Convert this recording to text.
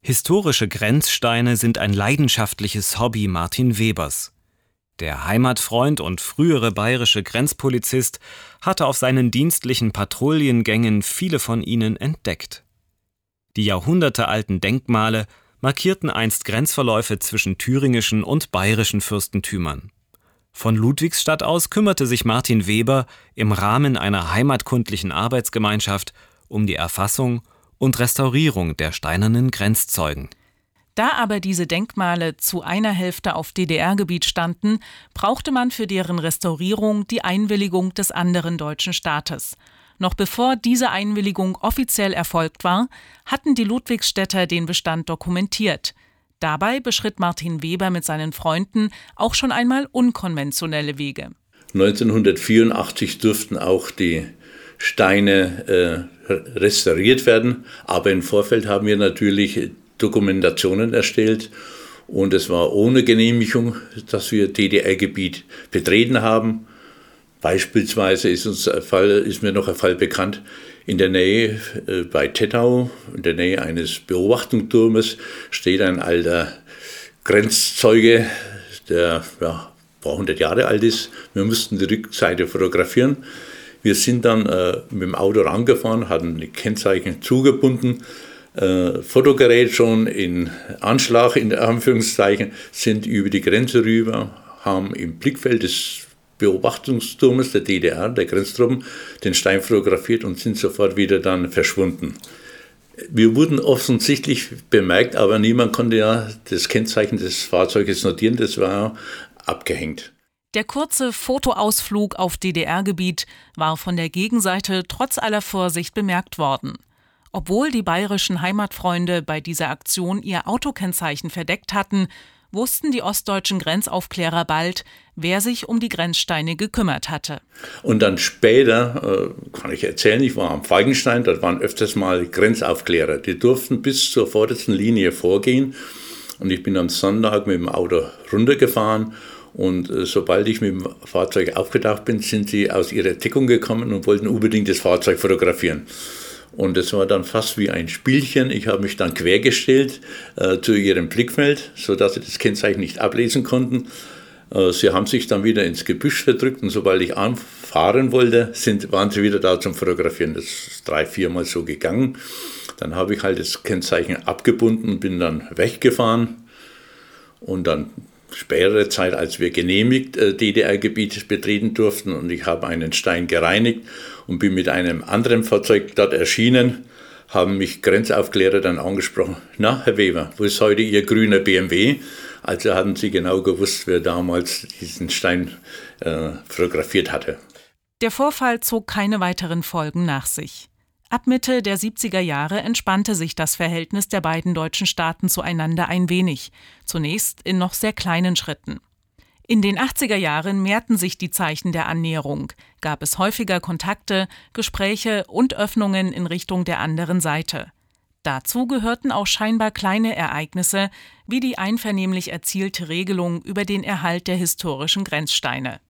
Historische Grenzsteine sind ein leidenschaftliches Hobby Martin Webers. Der Heimatfreund und frühere bayerische Grenzpolizist hatte auf seinen dienstlichen Patrouillengängen viele von ihnen entdeckt. Die jahrhundertealten Denkmale markierten einst Grenzverläufe zwischen thüringischen und bayerischen Fürstentümern. Von Ludwigsstadt aus kümmerte sich Martin Weber im Rahmen einer heimatkundlichen Arbeitsgemeinschaft um die Erfassung und Restaurierung der steinernen Grenzzeugen. Da aber diese Denkmale zu einer Hälfte auf DDR-Gebiet standen, brauchte man für deren Restaurierung die Einwilligung des anderen deutschen Staates. Noch bevor diese Einwilligung offiziell erfolgt war, hatten die Ludwigsstädter den Bestand dokumentiert. Dabei beschritt Martin Weber mit seinen Freunden auch schon einmal unkonventionelle Wege. 1984 durften auch die Steine restauriert werden, aber im Vorfeld haben wir natürlich Dokumentationen erstellt und es war ohne Genehmigung, dass wir DDR-Gebiet betreten haben. Beispielsweise ist mir noch ein Fall bekannt, in der Nähe bei Tettau, in der Nähe eines Beobachtungsturmes, steht ein alter Grenzzeuge, der ein paar 100 Jahre alt ist. Wir mussten die Rückseite fotografieren. Wir sind dann mit dem Auto rangefahren, hatten die Kennzeichen zugebunden, Fotogerät schon in Anschlag, in Anführungszeichen, sind über die Grenze rüber, haben im Blickfeld des Beobachtungsturmes der DDR, der Grenztruppen, den Stein fotografiert und sind sofort wieder dann verschwunden. Wir wurden offensichtlich bemerkt, aber niemand konnte ja das Kennzeichen des Fahrzeuges notieren, das war abgehängt. Der kurze Fotoausflug auf DDR-Gebiet war von der Gegenseite trotz aller Vorsicht bemerkt worden. Obwohl die bayerischen Heimatfreunde bei dieser Aktion ihr Autokennzeichen verdeckt hatten, wussten die ostdeutschen Grenzaufklärer bald, wer sich um die Grenzsteine gekümmert hatte. Und dann später, kann ich erzählen, ich war am Falkenstein, dort waren öfters mal Grenzaufklärer. Die durften bis zur vordersten Linie vorgehen. Und ich bin am Sonntag mit dem Auto runtergefahren. Und sobald ich mit dem Fahrzeug aufgetaucht bin, sind sie aus ihrer Deckung gekommen und wollten unbedingt das Fahrzeug fotografieren. Und es war dann fast wie ein Spielchen. Ich habe mich dann quergestellt zu ihrem Blickfeld, sodass sie das Kennzeichen nicht ablesen konnten. Sie haben sich dann wieder ins Gebüsch verdrückt und sobald ich anfahren wollte, waren sie wieder da zum Fotografieren. Das ist 3-4 Mal so gegangen. Dann habe ich halt das Kennzeichen abgebunden und bin dann weggefahren. Und dann spätere Zeit, als wir genehmigt DDR-Gebiet betreten durften und ich habe einen Stein gereinigt und bin mit einem anderen Fahrzeug dort erschienen, haben mich Grenzaufklärer dann angesprochen. Na, Herr Weber, wo ist heute Ihr grüner BMW? Also hatten sie genau gewusst, wer damals diesen Stein fotografiert hatte. Der Vorfall zog keine weiteren Folgen nach sich. Ab Mitte der 70er Jahre entspannte sich das Verhältnis der beiden deutschen Staaten zueinander ein wenig, zunächst in noch sehr kleinen Schritten. In den 80er Jahren mehrten sich die Zeichen der Annäherung, gab es häufiger Kontakte, Gespräche und Öffnungen in Richtung der anderen Seite. Dazu gehörten auch scheinbar kleine Ereignisse, wie die einvernehmlich erzielte Regelung über den Erhalt der historischen Grenzsteine.